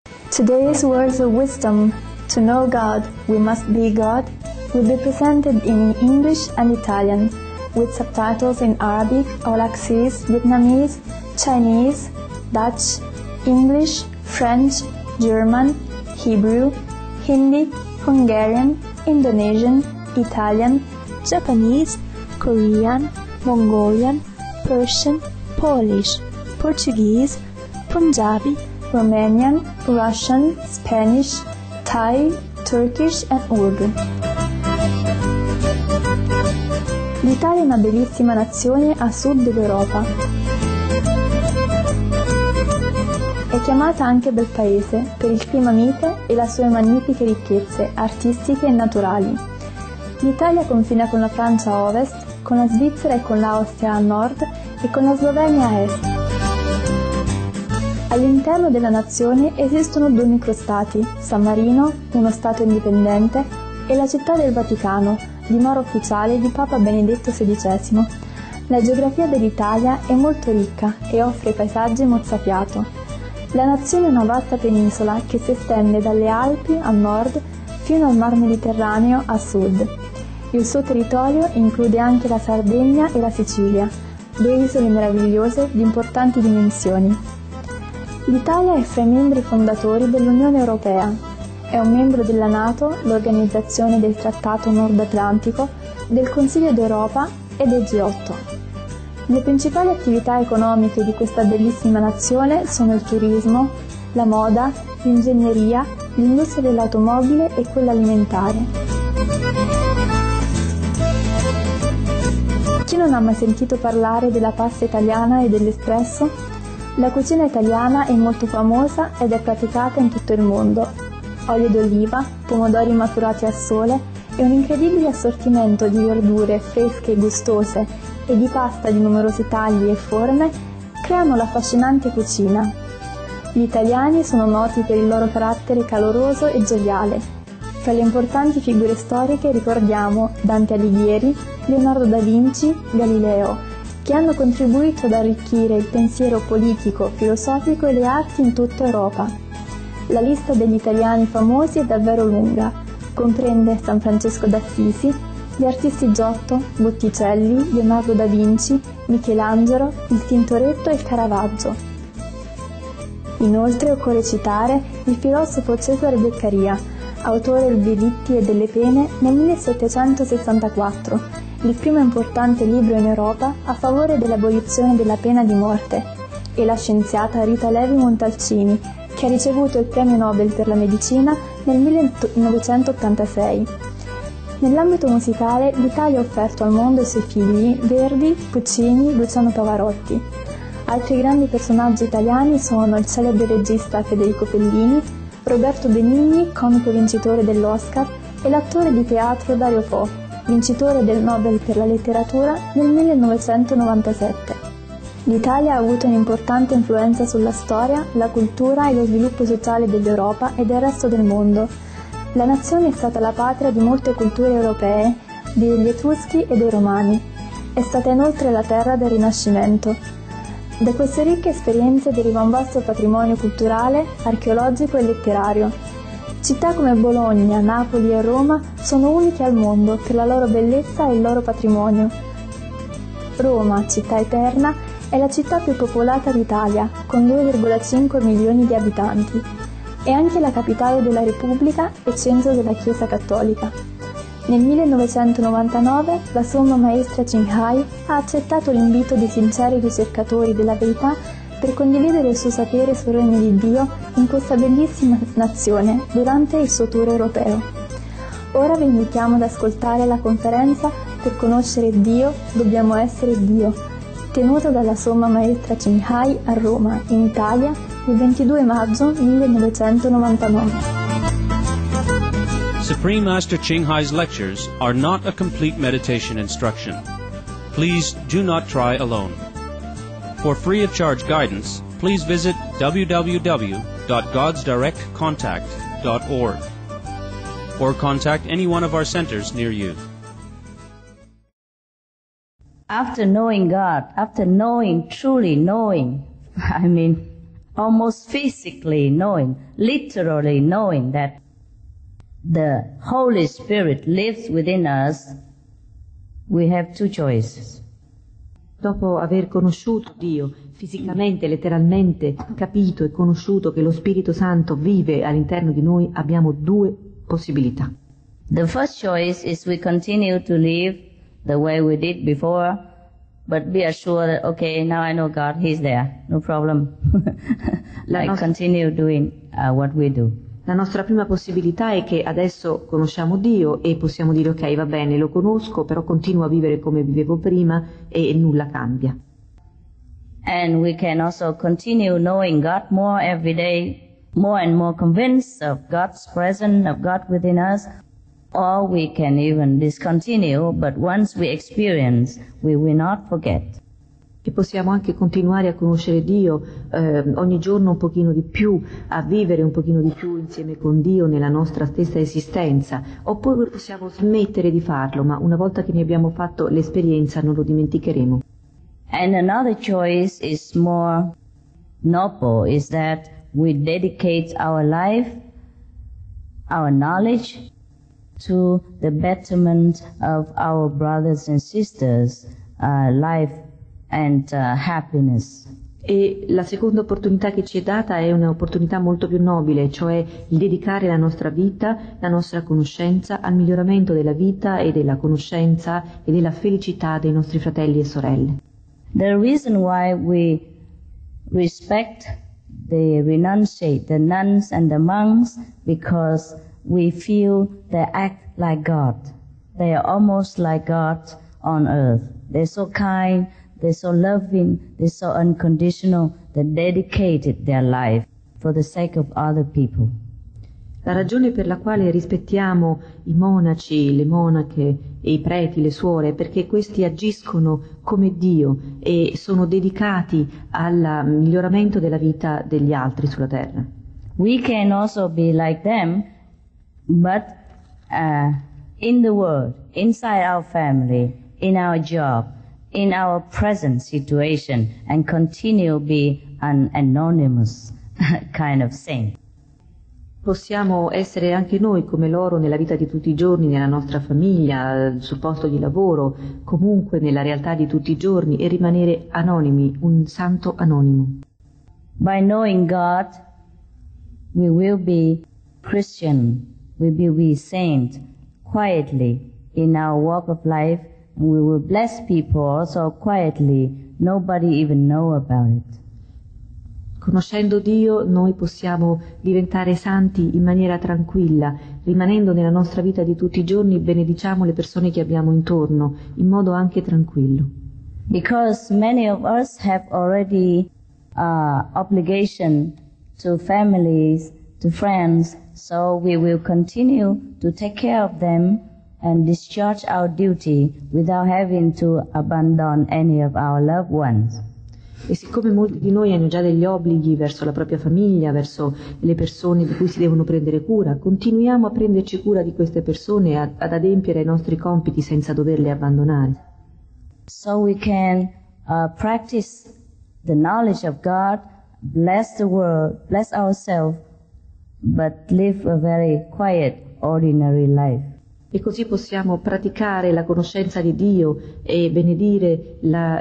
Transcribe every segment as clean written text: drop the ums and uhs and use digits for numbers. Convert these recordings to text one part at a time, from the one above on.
Today's words of wisdom, to know God, we must be God, will be presented in English and Italian, with subtitles in Arabic, All Access, Vietnamese, Chinese, Dutch, English, French, German, Hebrew, Hindi, Hungarian, Indonesian, Italian, Japanese, Korean, Mongolian, Persian, Polish, Portuguese, Punjabi, Romanian, Russian, Spanish, Thai, Turkish and Urdu. L'Italia è una bellissima nazione a sud dell'Europa. È chiamata anche bel paese per il clima mite e le sue magnifiche ricchezze artistiche e naturali. L'Italia confina con la Francia a ovest, con la Svizzera e con l'Austria a nord e con la Slovenia a est. All'interno della nazione esistono due microstati, San Marino, uno stato indipendente, e la città del Vaticano, dimora ufficiale di Papa Benedetto XVI. La geografia dell'Italia è molto ricca e offre paesaggi mozzafiato. La nazione è una vasta penisola che si estende dalle Alpi a nord fino al Mar Mediterraneo a sud. Il suo territorio include anche la Sardegna e la Sicilia, due isole meravigliose di importanti dimensioni. L'Italia è fra i membri fondatori dell'Unione Europea. È un membro della NATO, l'Organizzazione del Trattato Nord Atlantico, del Consiglio d'Europa e del G8. Le principali attività economiche di questa bellissima nazione sono il turismo, la moda, l'ingegneria, l'industria dell'automobile e quella alimentare. Chi non ha mai sentito parlare della pasta italiana e dell'espresso? La cucina italiana è molto famosa ed è praticata in tutto il mondo. Olio d'oliva, pomodori maturati al sole e un incredibile assortimento di verdure fresche e gustose e di pasta di numerosi tagli e forme creano l'affascinante cucina. Gli italiani sono noti per il loro carattere caloroso e gioviale. Fra le importanti figure storiche ricordiamo Dante Alighieri, Leonardo da Vinci, Galileo, che hanno contribuito ad arricchire il pensiero politico, filosofico e le arti in tutta Europa. La lista degli italiani famosi è davvero lunga, comprende San Francesco d'Assisi, gli artisti Giotto, Botticelli, Leonardo da Vinci, Michelangelo, il Tintoretto e il Caravaggio. Inoltre occorre citare il filosofo Cesare Beccaria, autore del Delitti e delle Pene nel 1764, il primo importante libro in Europa a favore dell'abolizione della pena di morte, e la scienziata Rita Levi Montalcini, che ha ricevuto il premio Nobel per la medicina nel 1986. Nell'ambito musicale, l'Italia ha offerto al mondo i suoi figli Verdi, Puccini, Luciano Pavarotti. Altri grandi personaggi italiani sono il celebre regista Federico Fellini, Roberto Benigni, comico vincitore dell'Oscar, e l'attore di teatro Dario Fo, vincitore del Nobel per la letteratura nel 1997. L'Italia ha avuto un'importante influenza sulla storia, la cultura e lo sviluppo sociale dell'Europa e del resto del mondo. La nazione è stata la patria di molte culture europee, degli Etruschi e dei Romani. È stata inoltre la terra del Rinascimento. Da queste ricche esperienze deriva un vasto patrimonio culturale, archeologico e letterario. Città come Bologna, Napoli e Roma sono uniche al mondo per la loro bellezza e il loro patrimonio. Roma, città eterna, è la città più popolata d'Italia, con 2,5 milioni di abitanti. È anche la capitale della Repubblica e centro della Chiesa Cattolica. Nel 1999 la Somma Maestra Ching Hai ha accettato l'invito di sinceri ricercatori della verità per condividere il suo sapere sul regno di Dio in questa bellissima nazione durante il suo tour europeo. Ora vi invitiamo ad ascoltare la conferenza Per conoscere Dio dobbiamo essere Dio, tenuta dalla Somma Maestra Ching Hai a Roma, in Italia, il 22 maggio 1999. Supreme Master Ching Hai's lectures are not a complete meditation instruction. Please do not try alone. For free of charge guidance, please visit www.godsdirectcontact.org or contact any one of our centers near you. After knowing God, after knowing, truly knowing, almost physically knowing, literally knowing that the Holy Spirit lives within us, we have two choices. Dopo aver conosciuto Dio, fisicamente, letteralmente capito e conosciuto che lo Spirito Santo vive all'interno di noi, abbiamo due possibilità. The first choice is we continue to live the way we did before, but be assured that, okay, now I know God, He's there, no problem. Continue doing what we do. La nostra prima possibilità è che adesso conosciamo Dio e possiamo dire ok, va bene, lo conosco, però continuo a vivere come vivevo prima e nulla cambia. And we can also continue knowing God more every day, more and more convinced of God's presence, of God within us, or we can even discontinue, but once we experience, we will not forget. E possiamo anche continuare a conoscere Dio ogni giorno un pochino di più, a vivere un pochino di più insieme con Dio nella nostra stessa esistenza, oppure possiamo smettere di farlo, ma una volta che ne abbiamo fatto l'esperienza non lo dimenticheremo. And another choice is more noble, is that we dedicate our life, our knowledge, to the betterment of our brothers and sisters' life and happiness. E la seconda opportunità che ci è data è un'opportunità molto più nobile, cioè il dedicare la nostra vita, la nostra conoscenza al miglioramento della vita e della conoscenza e della felicità dei nostri fratelli e sorelle. The reason why we respect the renunciate, the nuns and the monks, because we feel they act like God. They are almost like God on earth. They're so kind, they're so loving, they're so unconditional, they dedicated their life for the sake of other people. La ragione per la quale rispettiamo i monaci, le monache e i preti, le suore, è perché questi agiscono come Dio e sono dedicati al miglioramento della vita degli altri sulla terra. We can also be like them, but in the world, inside our family, in our job, in our present situation, and continue be an anonymous kind of saint. Possiamo essere anche noi come loro nella vita di tutti i giorni, nella nostra famiglia, sul posto di lavoro, comunque nella realtà di tutti i giorni e rimanere anonimi, un santo anonimo. By knowing God, we will be Christian, we will be saint quietly in our walk of life, and we will bless people also quietly, nobody even know about it. Conoscendo Dio noi possiamo diventare santi in maniera tranquilla, rimanendo nella nostra vita di tutti i giorni benediciamo le persone che abbiamo intorno, in modo anche tranquillo. Because many of us have already obligation to families, to friends, so we will continue to take care of them and discharge our duty without having to abandon any of our loved ones. E siccome molti di noi hanno già degli obblighi verso la propria famiglia, verso le persone di cui si devono prendere cura, continuiamo a prenderci cura di queste persone, ad adempiere ai nostri compiti senza doverle abbandonare. So we can practice the knowledge of God, bless the world, bless ourselves, but live a very quiet, ordinary life. E così possiamo praticare la conoscenza di Dio e benedire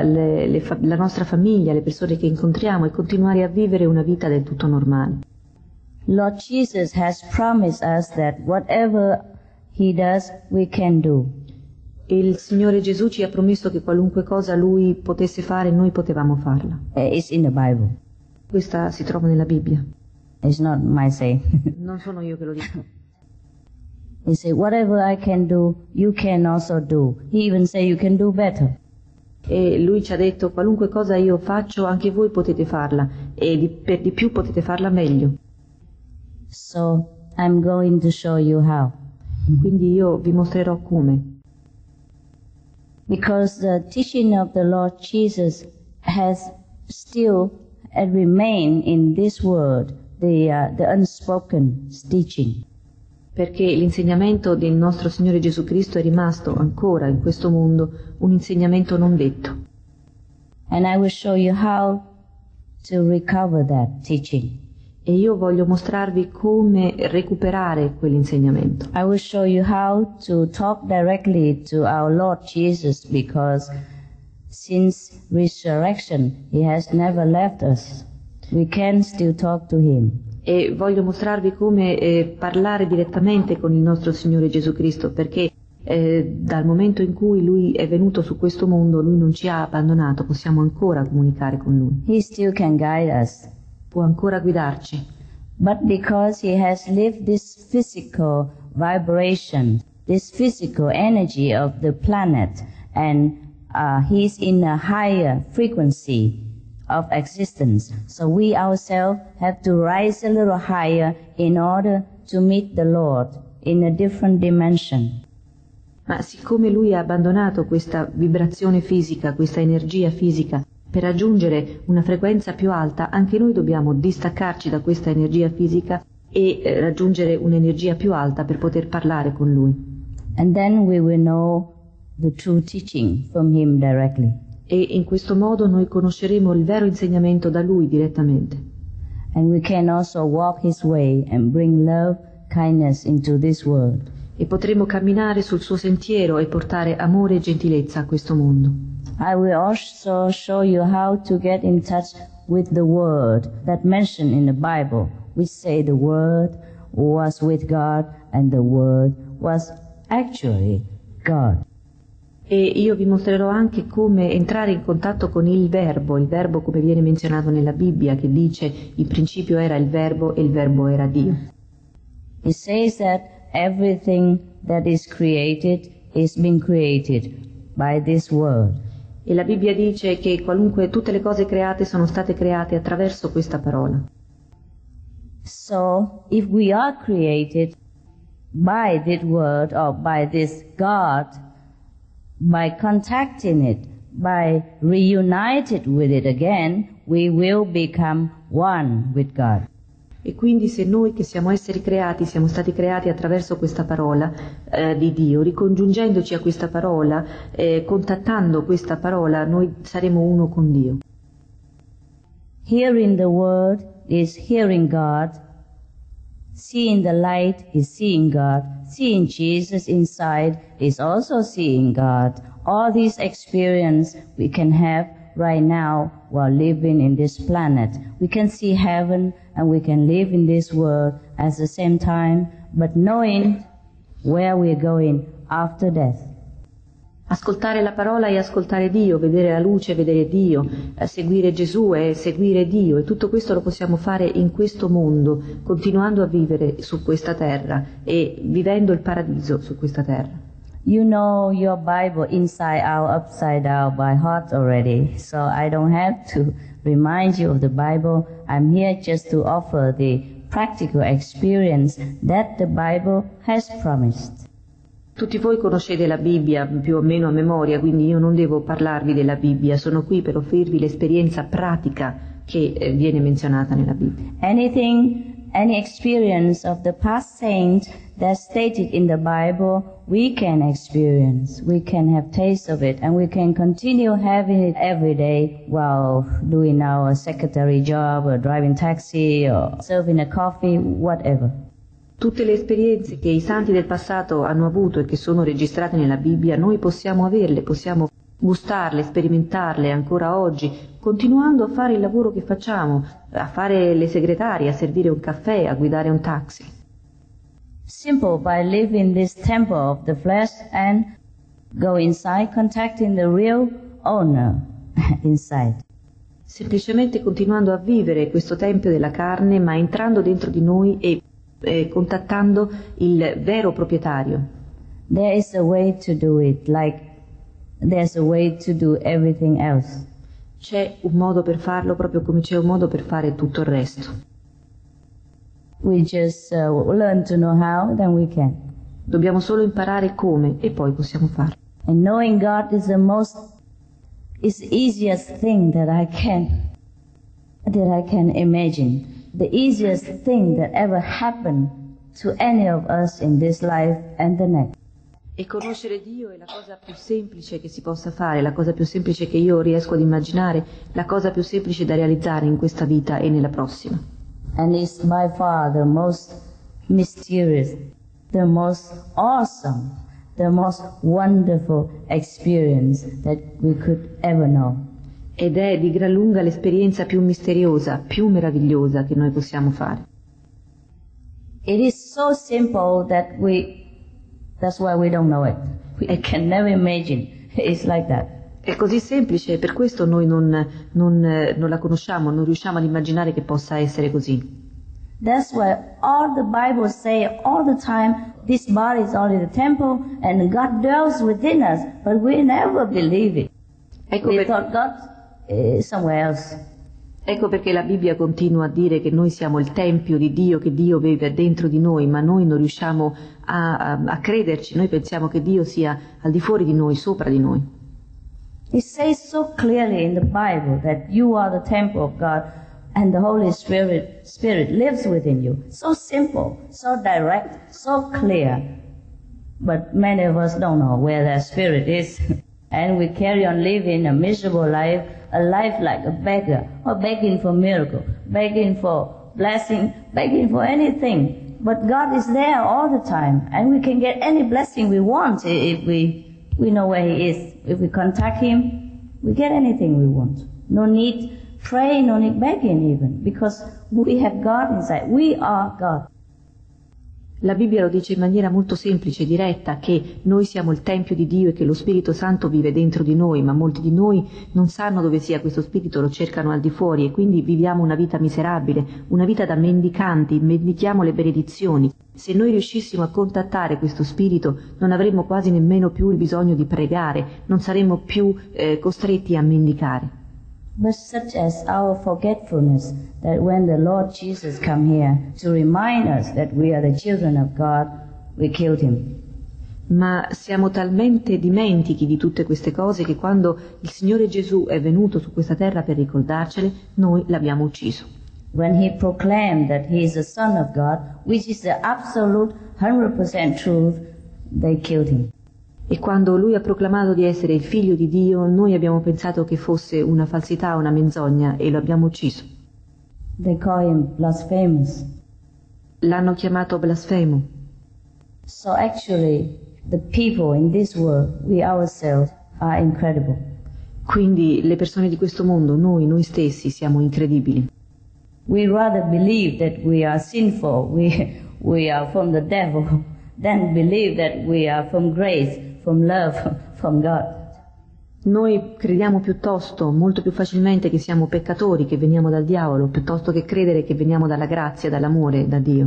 la nostra famiglia, le persone che incontriamo e continuare a vivere una vita del tutto normale. Lord Jesus has promised us that whatever He does, we can do. Il Signore Gesù ci ha promesso che qualunque cosa Lui potesse fare, noi potevamo farla. It's in the Bible. Questa si trova nella Bibbia. It's not my say. Non sono io che lo dico. He said, whatever I can do, you can also do. He even said you can do better. E lui ci ha detto, qualunque cosa io faccio, anche voi potete farla, e per di più potete farla meglio. So, I'm going to show you how. Quindi io vi mostrerò come. Because the teaching of the Lord Jesus has still remained in this world, the unspoken teaching. Perché l'insegnamento del nostro Signore Gesù Cristo è rimasto ancora in questo mondo un insegnamento non detto. And I will show you how to recover that teaching. E io voglio mostrarvi come recuperare quell'insegnamento. I will show you how to talk directly to our Lord Jesus, because since resurrection He has never left us. We can still talk to Him. E voglio mostrarvi come parlare direttamente con il nostro Signore Gesù Cristo, perché dal momento in cui Lui è venuto su questo mondo, Lui non ci ha abbandonato, possiamo ancora comunicare con Lui. He still can guide us. Può ancora guidarci. But because He has lived this physical vibration, this physical energy of the planet, and He's in a higher frequency of existence, so we ourselves have to rise a little higher in order to meet the Lord in a different dimension. Ma siccome Lui ha abbandonato questa vibrazione fisica, questa energia fisica, per raggiungere una frequenza più alta, anche noi dobbiamo distaccarci da questa energia fisica e raggiungere un'energia più alta per poter parlare con Lui. And then we will know the true teaching from Him directly. E in questo modo noi conosceremo il vero insegnamento da Lui direttamente. And we can also walk His way and bring love, kindness into this world. E potremo camminare sul suo sentiero e portare amore e gentilezza a questo mondo. I will also show you how to get in touch with the Word that mentioned in the Bible. We say the Word was with God and the Word was actually God. E io vi mostrerò anche come entrare in contatto con il verbo come viene menzionato nella Bibbia, che dice in principio era il verbo e il verbo era Dio. It says that everything that is created is being created by this word. E la Bibbia dice che tutte le cose create sono state create attraverso questa parola. So, if we are created by that word or by this God, by contacting it, by reunited with it again, we will become one with God. E quindi se noi che siamo esseri creati, siamo stati creati attraverso questa parola di Dio, ricongiungendoci a questa parola, contattando questa parola, noi saremo uno con Dio. Hearing the word is hearing God. Seeing the light is seeing God. Seeing Jesus inside is also seeing God. All these experience we can have right now while living in this planet. We can see heaven and we can live in this world at the same time, but knowing where we're going after death. Ascoltare la parola e ascoltare Dio, vedere la luce, vedere Dio, seguire Gesù e seguire Dio, e tutto questo lo possiamo fare in questo mondo, continuando a vivere su questa terra e vivendo il paradiso su questa terra. You know your Bible inside out, upside down by heart already, so I don't have to remind you of the Bible. I'm here just to offer the practical experience that the Bible has promised. Tutti voi conoscete la Bibbia più o meno a memoria, quindi io non devo parlarvi della Bibbia, sono qui per offrirvi l'esperienza pratica che viene menzionata nella Bibbia. Any experience of the past saints that's stated in the Bible, we can experience, we can have taste of it, and we can continue having it every day while doing our secretary job or driving taxi or serving a coffee, whatever. Tutte le esperienze che i santi del passato hanno avuto e che sono registrate nella Bibbia, noi possiamo averle, possiamo gustarle, sperimentarle ancora oggi, continuando a fare il lavoro che facciamo, a fare le segretarie, a servire un caffè, a guidare un taxi. Simple, by living this temple of the flesh and go inside, contacting the real owner inside. Semplicemente continuando a vivere questo tempio della carne, ma entrando dentro di noi e contattando il vero proprietario. There is a way to do it, like there's a way to do everything else. C'è un modo per farlo proprio come c'è un modo per fare tutto il resto. We just learn to know how, then we can. Dobbiamo solo imparare come e poi possiamo farlo. And knowing God is is the easiest thing that I can imagine. The easiest thing that ever happened to any of us in this life and the next. E conoscere Dio è la cosa più semplice che si possa fare, la cosa più semplice che io riesco ad immaginare, la cosa più semplice da realizzare in questa vita e nella prossima. And it's by far the most mysterious, the most awesome, the most wonderful experience that we could ever know. Ed è di gran lunga l'esperienza più misteriosa, più meravigliosa che noi possiamo fare. It is so simple that's why we don't know it. I can never imagine it's like that. È così semplice, per questo noi non la conosciamo, non riusciamo ad immaginare che possa essere così. That's why all the Bible say all the time, this body is only the temple and God dwells within us, but we never believe it. We thought God is somewhere else. Ecco perché la Bibbia continua a dire che noi siamo il tempio di Dio, che Dio vive dentro di noi, ma noi non riusciamo a crederci, noi pensiamo che Dio sia al di fuori di noi, sopra di noi. It says so clearly in the Bible that you are the temple of God and the Holy Spirit lives within you. So simple, so direct, so clear. But many of us don't know where that Spirit is. And we carry on living a miserable life, a life like a beggar, or begging for miracle, begging for blessing, begging for anything. But God is there all the time, and we can get any blessing we want if we know where He is. If we contact Him, we get anything we want. No need praying, no need begging even, because we have God inside. We are God. La Bibbia lo dice in maniera molto semplice e diretta che noi siamo il Tempio di Dio e che lo Spirito Santo vive dentro di noi, ma molti di noi non sanno dove sia questo Spirito, lo cercano al di fuori e quindi viviamo una vita miserabile, una vita da mendicanti, mendichiamo le benedizioni. Se noi riuscissimo a contattare questo Spirito non avremmo quasi nemmeno più il bisogno di pregare, non saremmo più costretti a mendicare. But such as our forgetfulness, that when the Lord Jesus come here to remind us that we are the children of God, we killed Him. Ma siamo talmente dimentichi di tutte queste cose che quando il Signore Gesù è venuto su questa terra per ricordarcele, noi l'abbiamo ucciso. When He proclaimed that He is the Son of God, which is the absolute 100% truth, they killed Him. E quando Lui ha proclamato di essere il Figlio di Dio, noi abbiamo pensato che fosse una falsità, una menzogna, e lo abbiamo ucciso. They call Him blasphemous. L'hanno chiamato blasfemo. So actually, the people in this world, we ourselves, are incredible. Quindi le persone di questo mondo, noi stessi, siamo incredibili. We rather believe that we are sinful, we are from the devil, than believe that we are from grace, from love, from God. Noi crediamo piuttosto, molto più facilmente, che siamo peccatori, che veniamo dal diavolo, piuttosto che credere che veniamo dalla grazia, dall'amore, da Dio.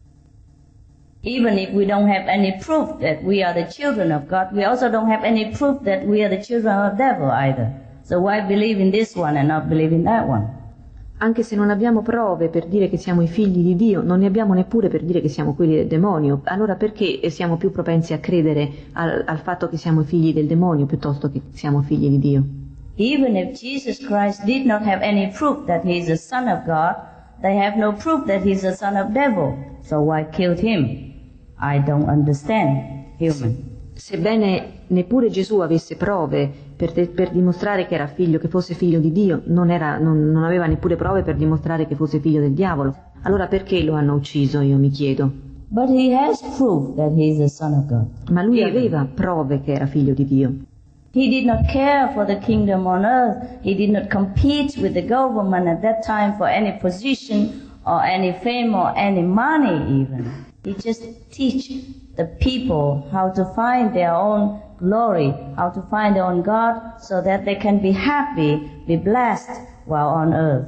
Even if we don't have any proof that we are the children of God, we also don't have any proof that we are the children of the devil either. So why believe in this one and not believe in that one? Anche se non abbiamo prove per dire che siamo i figli di Dio, non ne abbiamo neppure per dire che siamo quelli del demonio, allora perché siamo più propensi a credere al fatto che siamo i figli del demonio piuttosto che siamo figli di Dio? Even if Jesus Christ did not have any proof that He is the Son of God, they have no proof that He is the Son of devil. So why killed Him? I don't understand, human. Sebbene neppure Gesù avesse prove per dimostrare che era figlio, che fosse figlio di Dio, non aveva neppure prove per dimostrare che fosse figlio del diavolo. Allora perché lo hanno ucciso, io mi chiedo. But he has proof that he is the Son of God. Ma lui aveva prove che era figlio di Dio. He did not care for the kingdom on earth. He did not compete with the government at that time for any position or any fame or any money even. He just teach the people how to find their own glory, how to find their own God, so that they can be happy, be blessed while on earth.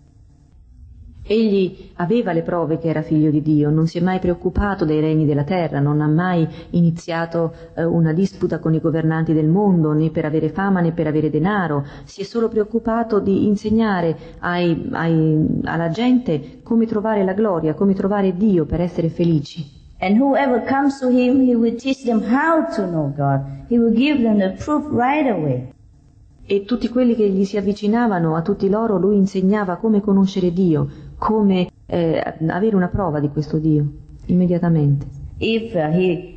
Egli aveva le prove che era figlio di Dio, non si è mai preoccupato dei regni della terra, non ha mai iniziato una disputa con i governanti del mondo, né per avere fama né per avere denaro, si è solo preoccupato di insegnare alla gente come trovare la gloria, come trovare Dio per essere felici. And whoever comes to him, he will teach them how to know God. He will give them the proof right away. E tutti quelli che gli si avvicinavano, a tutti loro, lui insegnava come conoscere Dio, come avere una prova di questo Dio, immediatamente. If he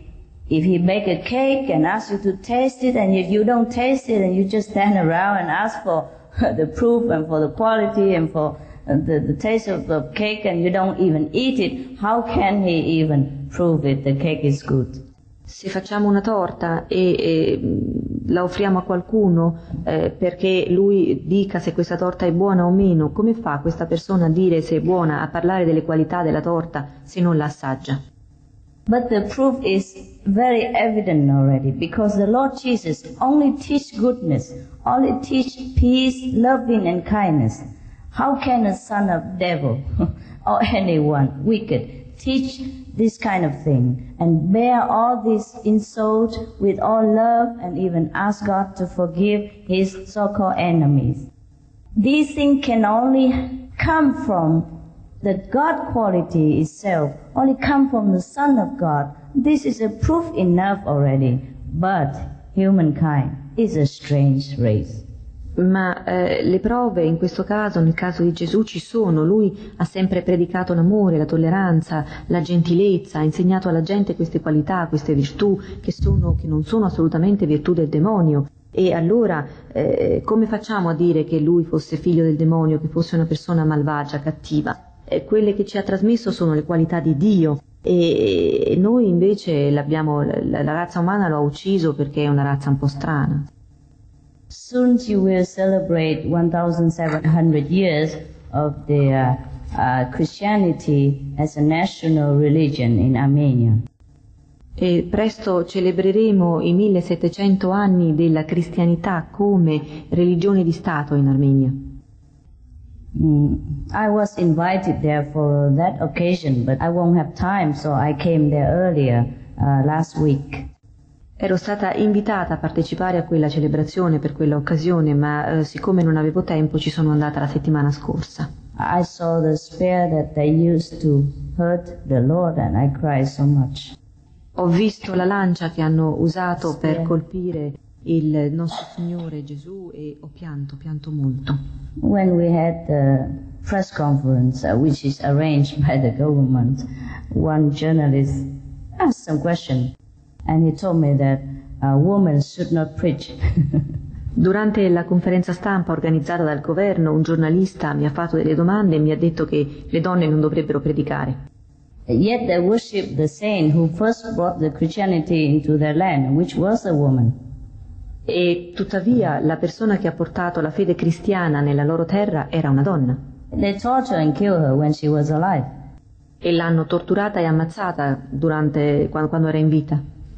If he bake a cake and asks you to taste it, and if you don't taste it and you just stand around and ask for the proof and for the quality and for the taste of the cake and you don't even eat it, how can he even prove it the cake is good? Se facciamo una torta e la offriamo a qualcuno perché lui dica se questa torta è buona o meno, come fa questa persona a dire se è buona, a parlare delle qualità della torta se non la assaggia? But the proof is very evident already, because the Lord Jesus only teach goodness, only teach peace, loving and kindness. How can a son of devil or anyone wicked teach this kind of thing and bear all this insult with all love and even ask God to forgive his so-called enemies? These things can only come from the God quality itself, only come from the Son of God. This is a proof enough already, but humankind is a strange race. Ma le prove in questo caso, nel caso di Gesù, ci sono. Lui ha sempre predicato l'amore, la tolleranza, la gentilezza, ha insegnato alla gente queste qualità, queste virtù che non sono assolutamente virtù del demonio. E allora come facciamo a dire che lui fosse figlio del demonio, che fosse una persona malvagia, cattiva? Quelle che ci ha trasmesso sono le qualità di Dio e noi invece la razza umana lo ha ucciso perché è una razza un po' strana. Soon you will celebrate 1700 years of the Christianity as a national religion in Armenia. E presto celebreremo i 1700 anni della cristianità come religione di Stato in Armenia. I was invited there for that occasion, but I won't have time, so I came there earlier last week. Ero stata invitata a partecipare a quella celebrazione per quella occasione, ma siccome non avevo tempo ci sono andata la settimana scorsa. I saw the spear that they used to hurt the Lord and I cried so much. Ho visto la lancia che hanno usato per colpire il nostro Signore Gesù e ho pianto molto. When we had the press conference, which is arranged by the government, one journalist asked some question and he told me that women should not preach. Durante la conferenza stampa organizzata dal governo, un giornalista mi ha fatto delle domande e mi ha detto che le donne non dovrebbero predicare. Yet they worship the saint who first brought the Christianity into their land, which was a woman. E tuttavia la persona che ha portato la fede cristiana nella loro terra era una donna. They tortured and killed her when she was alive. E l'hanno torturata e ammazzata quando era in vita.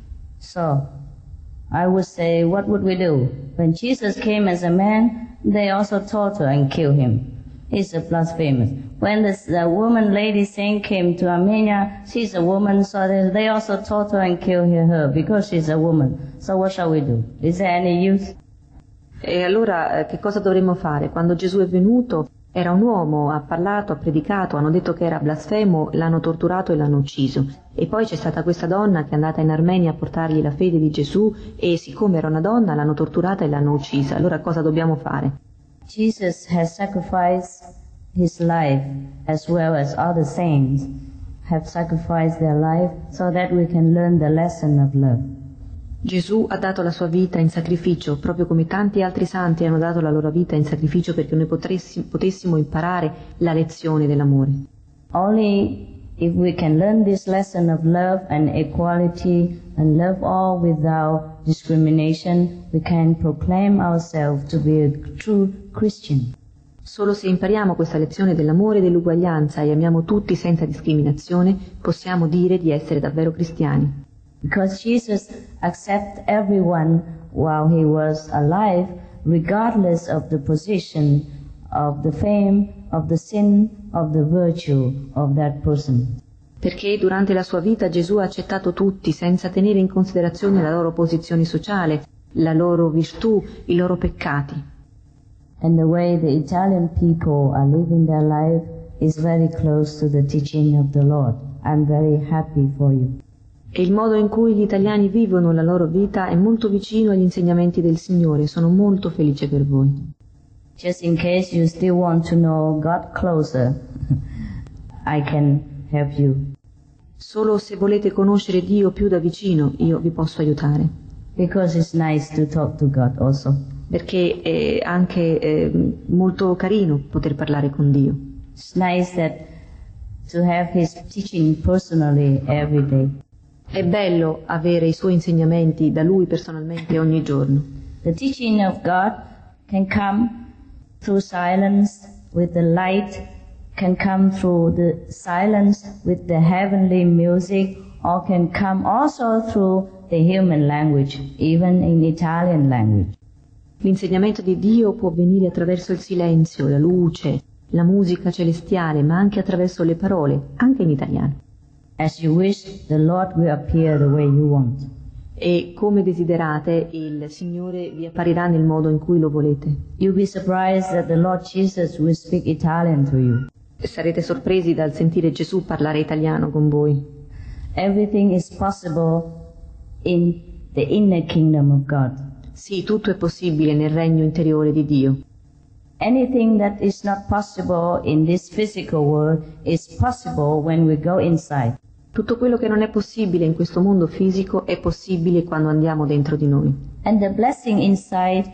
So, I would say, what would we do? When Jesus came as a man, they also tortured and killed him. He's a blasphemous. When the woman lady saint came to Armenia, she's a woman, so they also torture and kill her because she's a woman. So what shall we do? Is there any use? E allora che cosa dovremmo fare? Quando Gesù è venuto era un uomo, ha parlato, ha predicato, hanno detto che era blasfemo, l'hanno torturato e l'hanno ucciso. E poi c'è stata questa donna che è andata in Armenia a portargli la fede di Gesù e siccome era una donna l'hanno torturata e l'hanno uccisa. Allora cosa dobbiamo fare? Jesus has sacrificed his life as well as other saints have sacrificed their life so that we can learn the lesson of love. Gesù ha dato la sua vita in sacrificio, proprio come tanti altri santi hanno dato la loro vita in sacrificio perché noi potessimo imparare la lezione dell'amore. Only if we can learn this lesson of love and equality and love all without discrimination, we can proclaim ourselves to be a true Christian. Solo se impariamo questa lezione dell'amore e dell'uguaglianza e amiamo tutti senza discriminazione, possiamo dire di essere davvero cristiani. Because Jesus accepted everyone while he was alive, regardless of the position, of the fame, of the sin, of the virtue of that person. Perché durante la sua vita Gesù ha accettato tutti senza tenere in considerazione la loro posizione sociale, la loro virtù, i loro peccati. And the way the Italian people are living their life is very close to the teaching of the Lord. I'm very happy for you. E il modo in cui gli italiani vivono la loro vita è molto vicino agli insegnamenti del Signore. Sono molto felice per voi. Just in case you still want to know God closer, I can help you. Solo se volete conoscere Dio più da vicino, io vi posso aiutare. Because it's nice to talk to God also. Perché è anche molto carino poter parlare con Dio. It's nice that to have His teaching personally every day. È bello avere i suoi insegnamenti da Lui personalmente ogni giorno. The teaching of God can come through silence with the light, can come through the silence with the heavenly music, or can come also through the human language, even in Italian language. L'insegnamento di Dio può venire attraverso il silenzio, la luce, la musica celestiale, ma anche attraverso le parole, anche in italiano. As you wish, the Lord will appear the way you want. E come desiderate, il Signore vi apparirà nel modo in cui lo volete. You'll be surprised that the Lord Jesus will speak Italian to you. Sarete sorpresi dal sentire Gesù parlare italiano con voi. Everything is possible in the inner kingdom of God. Sì, tutto è possibile nel regno interiore di Dio. Anything that is not possible in this physical world is possible when we go inside. Tutto quello che non è possibile in questo mondo fisico è possibile quando andiamo dentro di noi. And the blessing inside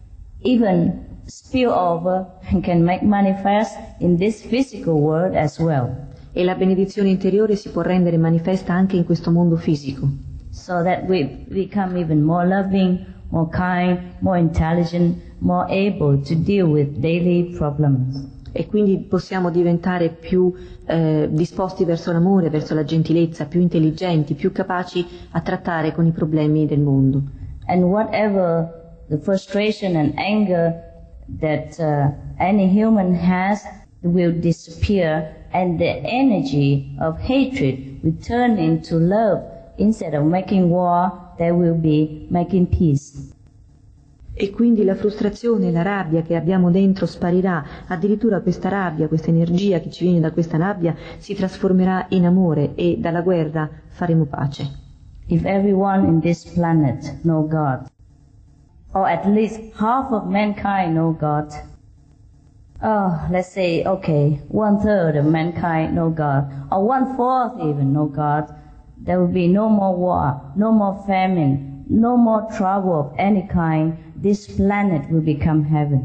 even spill over and can make manifest in this physical world as well. E la benedizione interiore si può rendere manifesta anche in questo mondo fisico. So that we become even more loving, more kind, more intelligent, more able to deal with daily problems. E quindi possiamo diventare più disposti verso l'amore, verso la gentilezza, più intelligenti, più capaci a trattare con i problemi del mondo. And whatever the frustration and anger that any human has will disappear, and the energy of hatred will turn into love. Instead of making war, they will be making peace. E quindi la frustrazione e la rabbia che abbiamo dentro sparirà, addirittura questa rabbia, questa energia che ci viene da questa rabbia si trasformerà in amore e dalla guerra faremo pace. If everyone in this planet know God, or at least half of mankind know God, let's say, okay, 1/3 of mankind know God, or 1/4 even know God, there will be no more war, no more famine, no more trouble of any kind. This planet will become heaven.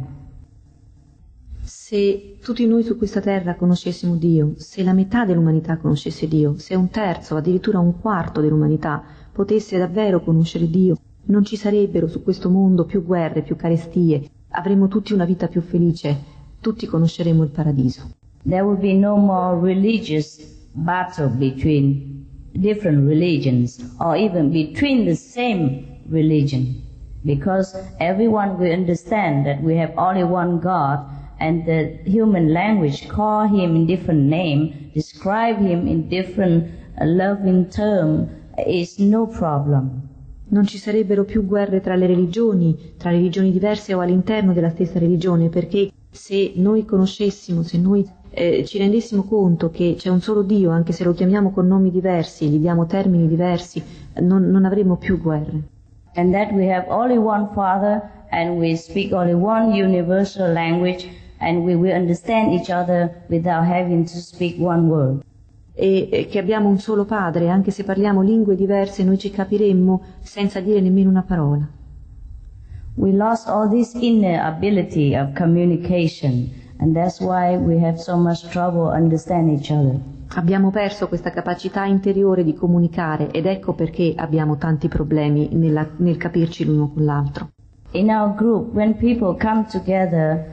Se tutti noi su questa terra conoscessimo Dio, se la metà dell'umanità conoscesse Dio, se 1/3, addirittura 1/4 dell'umanità potesse davvero conoscere Dio, non ci sarebbero su questo mondo più guerre, più carestie, avremmo tutti una vita più felice, tutti conosceremo il paradiso. There will be no more religious battle between different religions, or even between the same religion, because everyone will understand that we have only one God, and the human language call Him in different name, describe Him in different loving term, is no problem. Non ci sarebbero più guerre tra religioni diverse o all'interno della stessa religione, perché se noi conoscessimo, se noi ci rendessimo conto che c'è un solo Dio, anche se lo chiamiamo con nomi diversi, gli diamo termini diversi, non avremo più guerre. And that we have only one Father, and we speak only one universal language, and we will understand each other without having to speak one word. E che abbiamo un solo Padre, anche se parliamo lingue diverse, noi ci capiremmo senza dire nemmeno una parola. We lost all this inner ability of communication, and that's why we have so much trouble understanding each other. Abbiamo perso questa capacità interiore di comunicare, ed ecco perché abbiamo tanti problemi nel capirci l'uno con l'altro. In our group, when people come together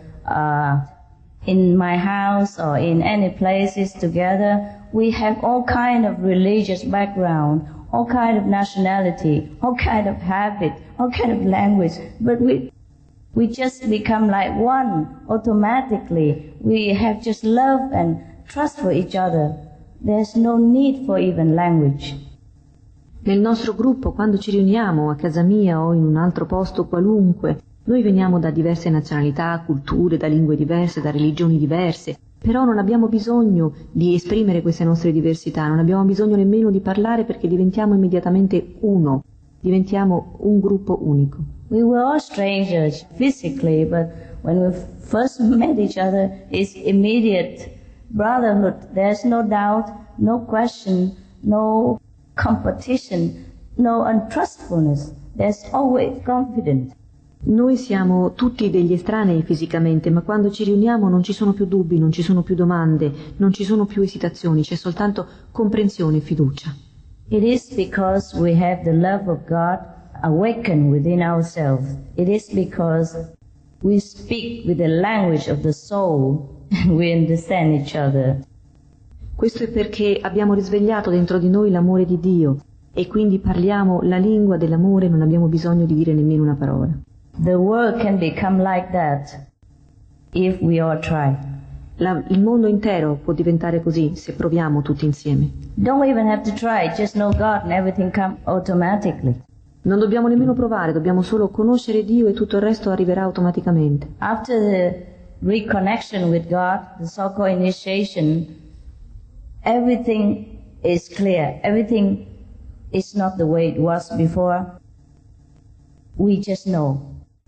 in my house or in any places together, we have all kind of religious background, all kind of nationality, all kind of habit, all kind of language, but we just become like one automatically. We have just love and trust for each other. There's no need for even language. Nel nostro gruppo, quando ci riuniamo a casa mia o in un altro posto qualunque, noi veniamo da diverse nazionalità, culture, da lingue diverse, da religioni diverse, però non abbiamo bisogno di esprimere queste nostre diversità, non abbiamo bisogno nemmeno di parlare, perché diventiamo immediatamente uno, diventiamo un gruppo unico. We were all strangers physically, but when we first met each other, it's immediate brotherhood. There's no doubt, no question, no competition, no untrustfulness. There's always confidence. Noi siamo tutti degli estranei fisicamente, ma quando ci riuniamo non ci sono più dubbi, non ci sono più domande, non ci sono più esitazioni, c'è soltanto comprensione e fiducia. It is because we have the love of God awakened within ourselves. It is because we speak with the language of the soul and we understand each other. Questo è perché abbiamo risvegliato dentro di noi l'amore di Dio e quindi parliamo la lingua dell'amore, non abbiamo bisogno di dire nemmeno una parola. The world can become like that if we all try. Il mondo intero può diventare così se proviamo tutti insieme. Don't even have to try, just know God and everything comes automatically. Non dobbiamo nemmeno provare, dobbiamo solo conoscere Dio e tutto il resto arriverà automaticamente. After the reconnection with God, the so-called initiation, everything is clear. Everything is not the way it was before. We just know.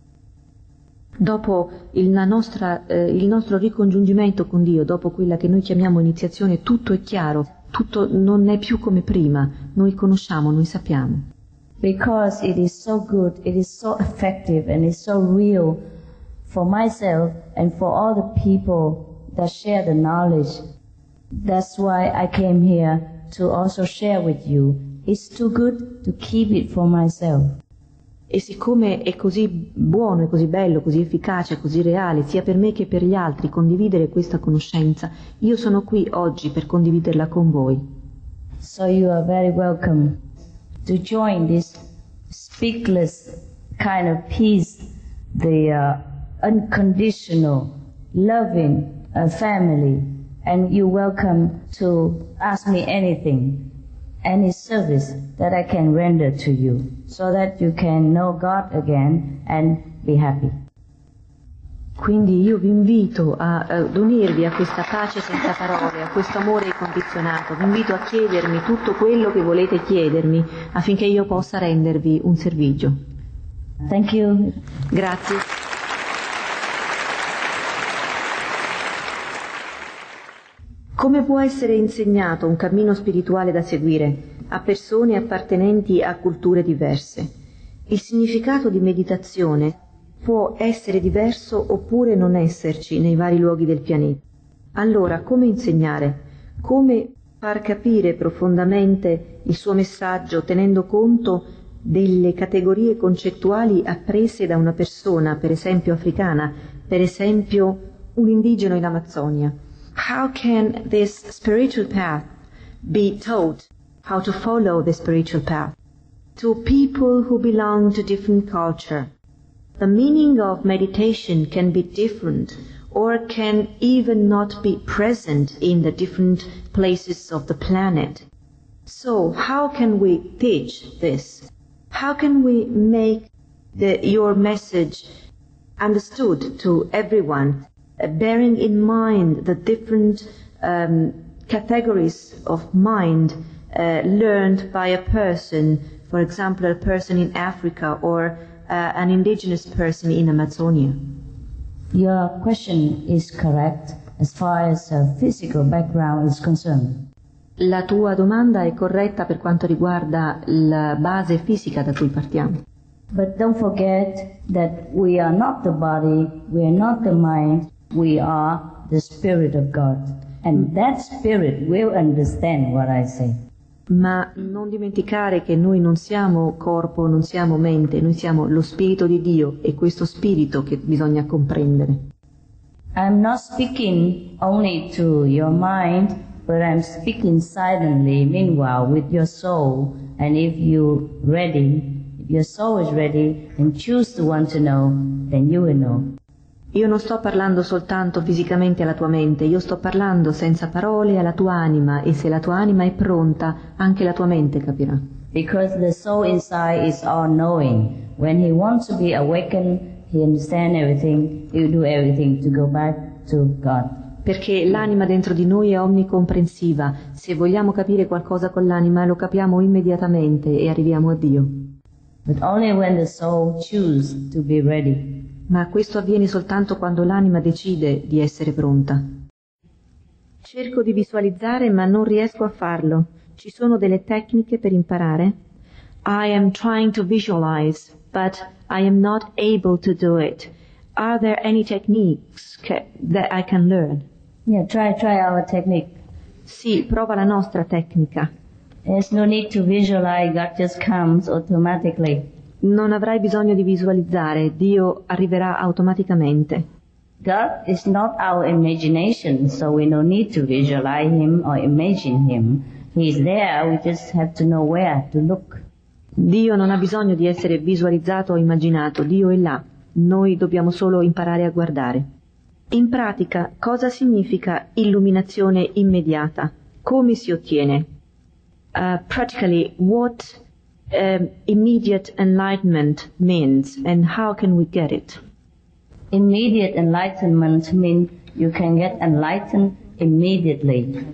Dopo il nostro ricongiungimento con Dio, dopo quella che noi chiamiamo iniziazione, tutto è chiaro, tutto non è più come prima, noi conosciamo, noi sappiamo. Because it is so good, it is so effective and it's so real for myself and for all the people that share the knowledge. That's why I came here to also share with you. It's too good to keep it for myself. E siccome è così buono, è così bello, così efficace, così reale, sia per me che per gli altri, condividere questa conoscenza, io sono qui oggi per condividerla con voi. So you are very welcome to join this speakless kind of peace, the unconditional, loving family, and you're welcome to ask me anything, any service that I can render to you, so that you can know God again and be happy. Quindi io vi invito ad unirvi a questa pace senza parole, a questo amore incondizionato, vi invito a chiedermi tutto quello che volete chiedermi affinché io possa rendervi un servigio. Thank you. Grazie. Come può essere insegnato un cammino spirituale da seguire a persone appartenenti a culture diverse? Il significato di meditazione può essere diverso oppure non esserci nei vari luoghi del pianeta. Allora, come insegnare? Come far capire profondamente il suo messaggio tenendo conto delle categorie concettuali apprese da una persona, per esempio africana, per esempio un indigeno in Amazzonia? How can this spiritual path be taught? How to follow the spiritual path? To people who belong to different culture. The meaning of meditation can be different or can even not be present in the different places of the planet. So how can we teach this? How can we make your message understood to everyone, bearing in mind the different categories of mind learned by a person, for example, a person in Africa or an indigenous person in Amazonia? Your question is correct as far as physical background is concerned. La tua domanda è corretta per quanto riguarda la base fisica da cui partiamo. But don't forget that we are not the body, we are not the mind, we are the Spirit of God. And that Spirit will understand what I say. Ma non dimenticare che noi non siamo corpo, non siamo mente, noi siamo lo Spirito di Dio, e questo Spirito che bisogna comprendere. I'm not speaking only to your mind, but I'm speaking silently, meanwhile, with your soul. And if you're ready, if your soul is ready, and choose to want to know, then you will know. Io non sto parlando soltanto fisicamente alla tua mente, io sto parlando senza parole alla tua anima, e se la tua anima è pronta, anche la tua mente capirà. Because the soul inside is all-knowing. When he wants to be awakened, he understands everything, he will do everything to go back to God. Perché l'anima dentro di noi è omnicomprensiva. Se vogliamo capire qualcosa con l'anima, lo capiamo immediatamente e arriviamo a Dio. But only when the soul chooses to be ready. Ma questo avviene soltanto quando l'anima decide di essere pronta. Cerco di visualizzare, ma non riesco a farlo. Ci sono delle tecniche per imparare? I am trying to visualize, but I am not able to do it. Are there any techniques that I can learn? Yeah, try our technique. Sì, prova la nostra tecnica. There's no need to visualize, God just comes automatically. Non avrai bisogno di visualizzare, Dio arriverà automaticamente. God is not our imagination, so we don't need to visualize Him or imagine Him. He's there, we just have to know where to look. Dio non ha bisogno di essere visualizzato o immaginato, Dio è là, noi dobbiamo solo imparare a guardare. In pratica, cosa significa illuminazione immediata? Come si ottiene? Practically, what immediate enlightenment means and how can we get it? Immediate enlightenment means you can get enlightened immediately.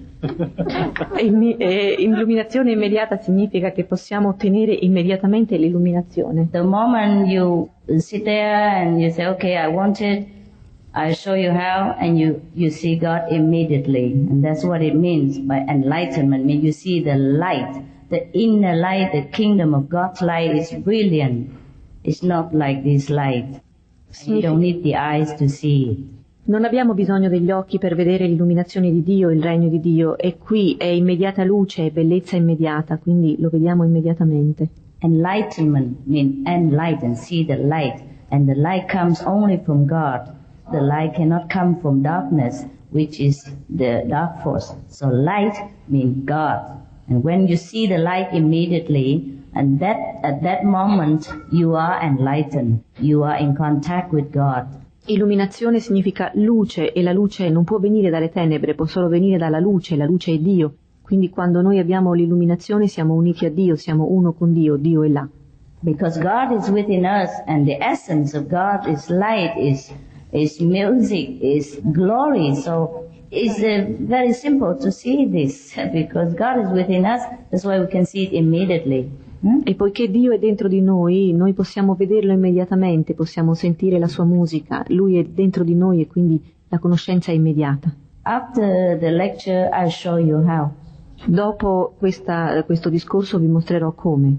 Illuminazione immediata significa che possiamo ottenere immediatamente l'illuminazione. The moment you sit there and you say, okay, I want it, I show you how, and you see God immediately. And that's what it means by enlightenment. I mean, you see the light, the inner light, the kingdom of God's light is brilliant. It's not like this light. You don't need the eyes to see it. Non abbiamo bisogno degli occhi per vedere l'illuminazione di Dio, il regno di Dio, e qui è immediata luce, è bellezza immediata, quindi lo vediamo immediatamente. Enlightenment means enlighten, see the light, and the light comes only from God. The light cannot come from darkness, which is the dark force. So light means God. And when you see the light immediately, and at that moment you are enlightened, you are in contact with God. Illuminazione significa luce, e la luce non può venire dalle tenebre, può solo venire dalla luce, la luce è Dio. Quindi quando noi abbiamo l'illuminazione siamo uniti a Dio, siamo uno con Dio, Dio è là. Because God is within us, and the essence of God is light, is music, is glory. So it's very simple to see this, because God is within us, that's why we can see it immediately. E poiché Dio è dentro di noi possiamo vederlo immediatamente, possiamo sentire la sua musica, Lui è dentro di noi e quindi la conoscenza è immediata. After the lecture I'll show you how. Dopo questo discorso vi mostrerò come.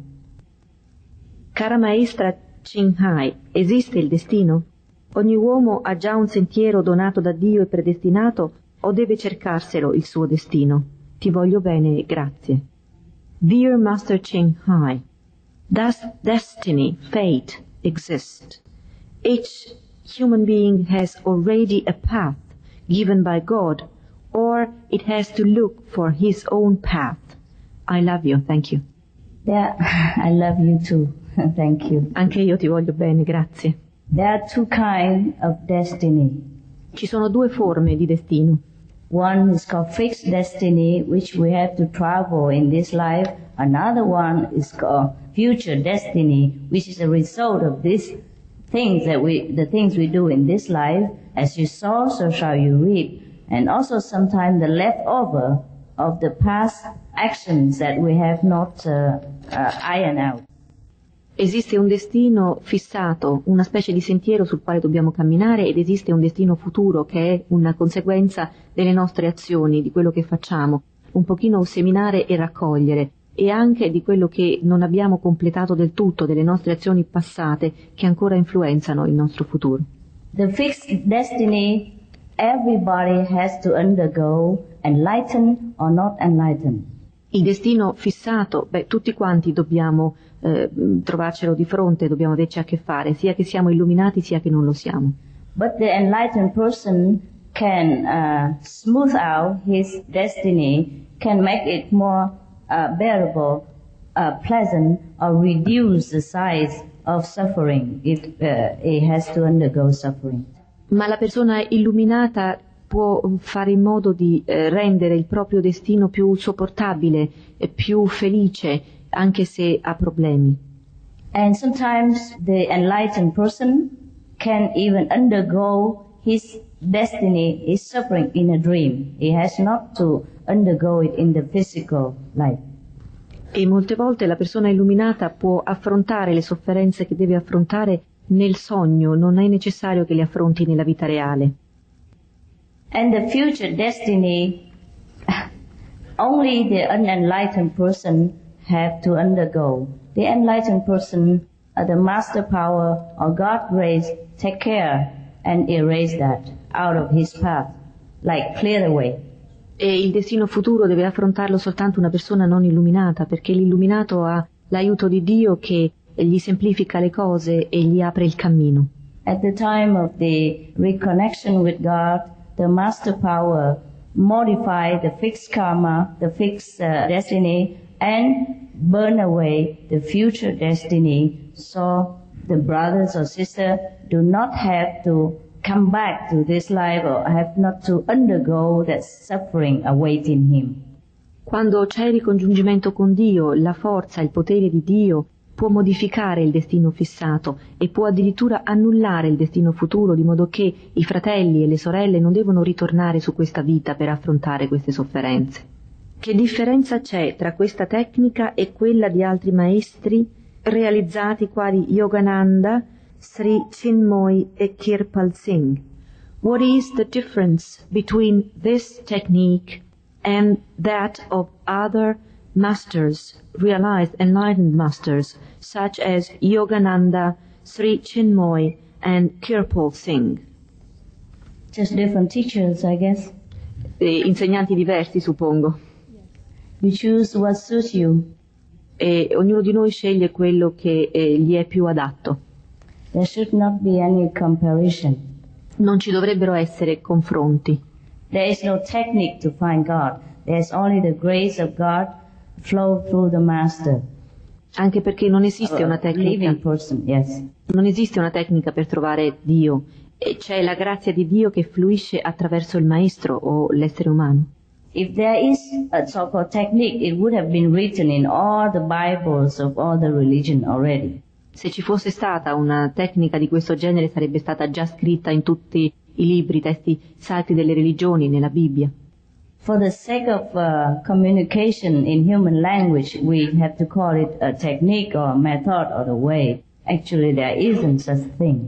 Cara maestra Ching Hai, esiste il destino? Ogni uomo ha già un sentiero donato da Dio e predestinato o deve cercarselo il suo destino? Ti voglio bene, grazie. Dear Master Ching Hai, does destiny, fate, exist? Each human being has already a path given by God, or it has to look for his own path. I love you, thank you. Yeah, I love you too, thank you. Anche io ti voglio bene, grazie. There are two kinds of destiny. Ci sono due forme di destino. One is called fixed destiny, which we have to travel in this life. Another one is called future destiny, which is a result of these things the things we do in this life. As you sow, so shall you reap. And also sometimes the leftover of the past actions that we have not ironed out. Esiste un destino fissato, una specie di sentiero sul quale dobbiamo camminare, ed esiste un destino futuro che è una conseguenza delle nostre azioni, di quello che facciamo, un pochino seminare e raccogliere, e anche di quello che non abbiamo completato del tutto, delle nostre azioni passate che ancora influenzano il nostro futuro. The fixed destiny everybody has to undergo, enlightened or not enlightened. Il destino fissato, tutti quanti dobbiamo trovarcelo di fronte, dobbiamo averci a che fare, sia che siamo illuminati sia che non lo siamo. But the enlightened person can smooth out his destiny, can make it more bearable, pleasant, or reduce the size of suffering if he has to undergo suffering. Ma la persona illuminata può fare in modo di rendere il proprio destino più sopportabile e più felice, anche se ha problemi. And sometimes the enlightened person can even undergo his destiny, his suffering in a dream. He has not to undergo it in the physical life. E molte volte la persona illuminata può affrontare le sofferenze che deve affrontare nel sogno, non è necessario che le affronti nella vita reale. And the future destiny only the unenlightened person have to undergo. The enlightened person, the master power or God grace, take care and erase that out of his path, like clear the way. E il destino futuro deve affrontarlo soltanto una persona non illuminata, perché l'illuminato ha l'aiuto di Dio che gli semplifica le cose e gli apre il cammino. At the time of the reconnection with God, the master power modify the fixed karma, the fixed destiny, and burn away the future destiny, so the brothers or sisters do not have to come back to this life or have not to undergo that suffering awaiting him. Quando c'è il ricongiungimento con Dio, la forza, il potere di Dio può modificare il destino fissato e può addirittura annullare il destino futuro, di modo che i fratelli e le sorelle non devono ritornare su questa vita per affrontare queste sofferenze. Che differenza c'è tra questa tecnica e quella di altri maestri realizzati quali Yogananda, Sri Chinmoy e Kirpal Singh? What is the difference between this technique and that of other masters, realized enlightened masters, such as Yogananda, Sri Chinmoy and Kirpal Singh? Just different teachers, I guess. Insegnanti diversi, suppongo. You choose what suits you. E ognuno di noi sceglie quello che gli è più adatto. There should not be any comparison. Non ci dovrebbero essere confronti. There is no technique to find God. There is only the grace of God flow through the master. Anche perché non esiste una tecnica. Living person, yes. Non esiste una tecnica per trovare Dio. E c'è la grazia di Dio che fluisce attraverso il maestro o l'essere umano. If there is a so-called technique, it would have been written in all the Bibles of all the religion already. Se ci fosse stata una tecnica di questo genere sarebbe stata già scritta in tutti i libri, i testi sacri delle religioni, nella Bibbia. For the sake of communication in human language, we have to call it a technique or a method or the way. Actually, there isn't such thing.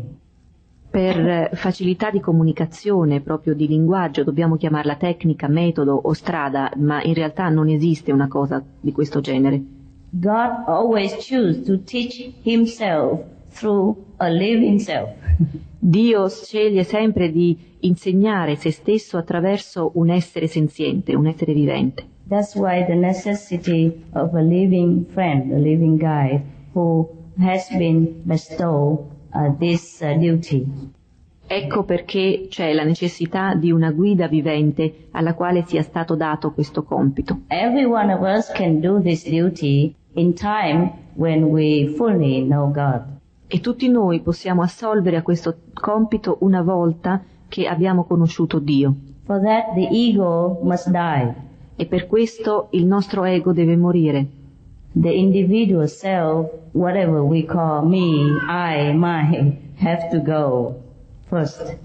Per facilità di comunicazione, proprio di linguaggio, dobbiamo chiamarla tecnica, metodo o strada, ma in realtà non esiste una cosa di questo genere. God always chooses to teach himself through a living self. Dio sceglie sempre di insegnare se stesso attraverso un essere senziente, un essere vivente. That's why the necessity of a living friend, a living guide, who has been bestowed this duty. Ecco perché c'è la necessità di una guida vivente alla quale sia stato dato questo compito. Every one of us can do this duty in time when we fully know God. E tutti noi possiamo assolvere a questo compito una volta che abbiamo conosciuto Dio. For that the ego must die. E per questo il nostro ego deve morire. The individual self, whatever we call me, I, my, have to go first.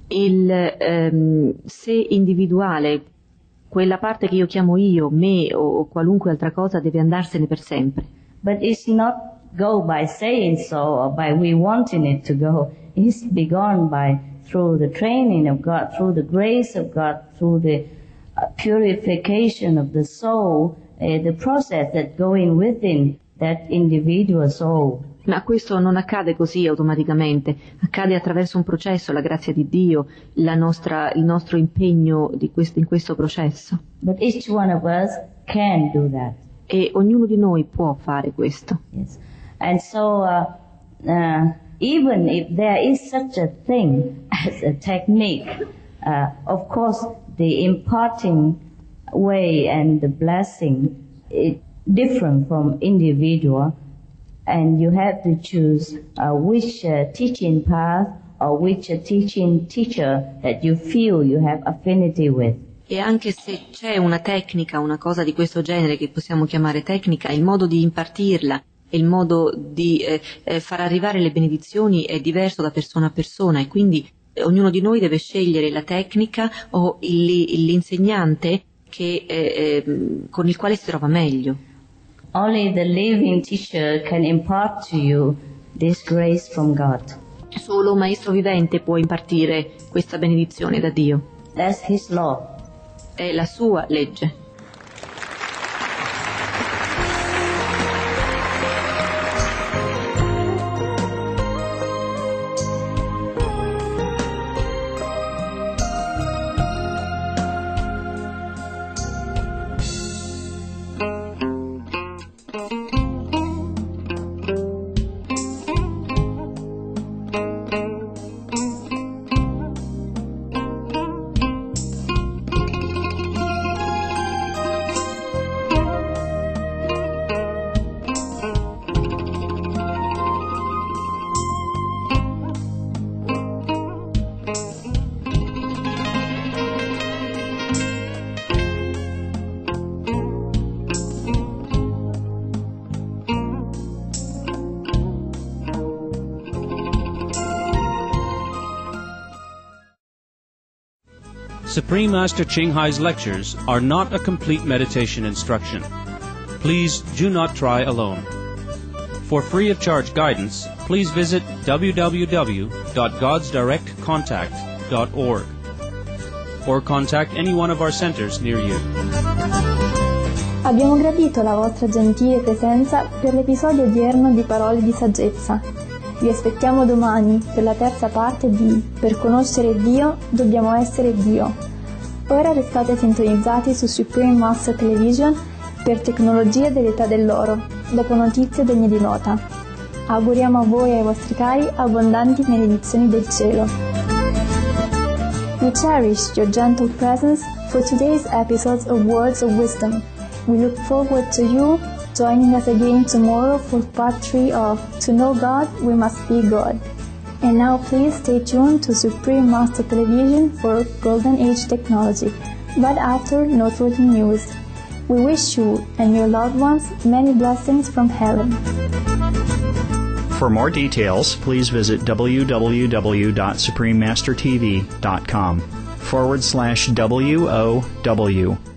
Il sé individuale, quella parte che io chiamo io, me o qualunque altra cosa, deve andarsene per sempre. But it's not go by saying so or by we wanting it to go. It's begun by through the training of God, through the grace of God, through the purification of the soul, the process that going within that individual soul. Ma questo non accade così automaticamente, accade attraverso un processo, la grazia di Dio, il nostro impegno in questo processo. But each one of us can do that. E ognuno di noi può fare questo. Yes. And so even if there is such a thing as a technique, of course the imparting way and the blessing is different from individual, and you have to choose which teaching path or which teaching teacher that you feel you have affinity with. E anche se c'è una tecnica, una cosa di questo genere che possiamo chiamare tecnica, il modo di impartirla e il modo di far arrivare le benedizioni è diverso da persona a persona, e quindi ognuno di noi deve scegliere la tecnica o l'insegnante con il quale si trova meglio. Only the living teacher can impart to you this grace from God. Solo un maestro vivente può impartire questa benedizione da Dio. That's his law. È la sua legge. Supreme Master Ching Hai's lectures are not a complete meditation instruction. Please do not try alone. For free of charge guidance, please visit www.godsdirectcontact.org or contact any one of our centers near you. Abbiamo gradito la vostra gentile presenza per l'episodio odierno di Parole di Saggezza. Vi aspettiamo domani per la terza parte di Per conoscere Dio dobbiamo essere Dio. Ora restate sintonizzati su Supreme Master Television per tecnologie dell'età dell'oro, dopo notizie degne di nota. Auguriamo a voi e ai vostri cari abbondanti benedizioni del cielo. We cherish your gentle presence for today's episodes of Words of Wisdom. We look forward to you joining us again tomorrow for part 3 of To Know God, We Must Be God. And now please stay tuned to Supreme Master Television for Golden Age Technology, but after noteworthy news. We wish you and your loved ones many blessings from heaven. For more details, please visit www.suprememastertv.com/WOW